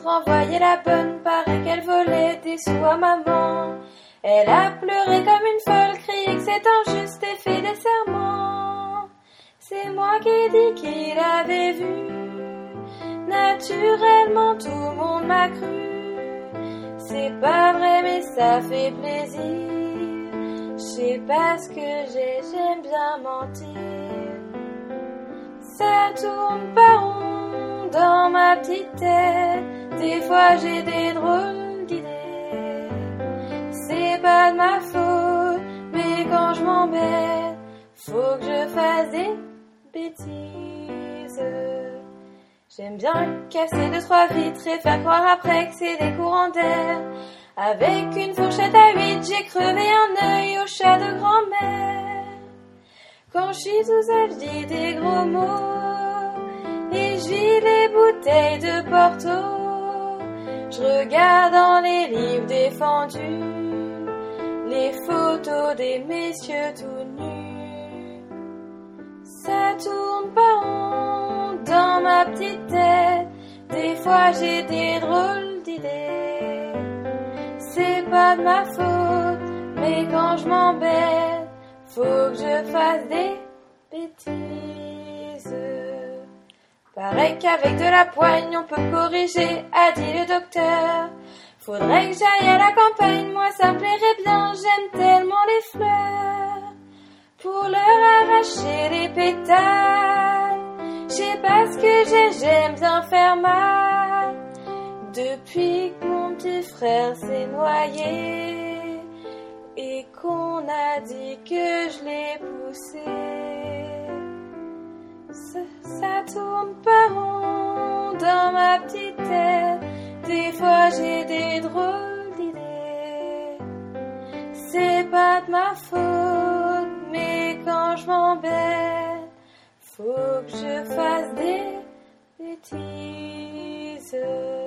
renvoyer la bonne, paraît qu'elle volait des sous à maman. Elle a pleuré comme une folle, crié que c'est injuste et fait des serments. C'est moi qui ai dit qu'il avait vu. Naturellement tout le monde m'a cru. C'est pas vrai mais ça fait plaisir. Je sais pas ce que j'aime bien mentir. Ça tourne pas rond dans ma petite tête. Des fois j'ai des drôles d'idées. C'est pas de ma faute, mais quand je m'embête, faut que je fasse des bêtises. J'aime bien casser 2-3 vitres et faire croire après que c'est des courants d'air. Avec une fourchette à 8, j'ai crevé un œil au chat de grand-mère. Quand je suis tout seul, je dis des gros mots et je vis les bouteilles de Porto. Je regarde dans les livres défendus les photos des messieurs tout nus. Ça tourne pas rond dans ma petite tête. Des fois j'ai des drôles d'idées. C'est pas de ma faute, mais quand je m'embête, faut que je fasse des bêtises. Pareil qu'avec de la poigne on peut corriger, a dit le docteur. Faudrait que j'aille à la campagne, moi ça me plairait bien, j'aime tellement les fleurs. Pour leur arracher les pétales, je sais pas ce que j'aime bien faire mal. Depuis que mon petit frère s'est noyé et qu'on a dit que je l'ai poussé, ça tourne pas rond dans ma petite tête. Des fois j'ai des drôles d'idées. C'est pas de ma faute, mais quand je m'embête, faut que je fasse des bêtises.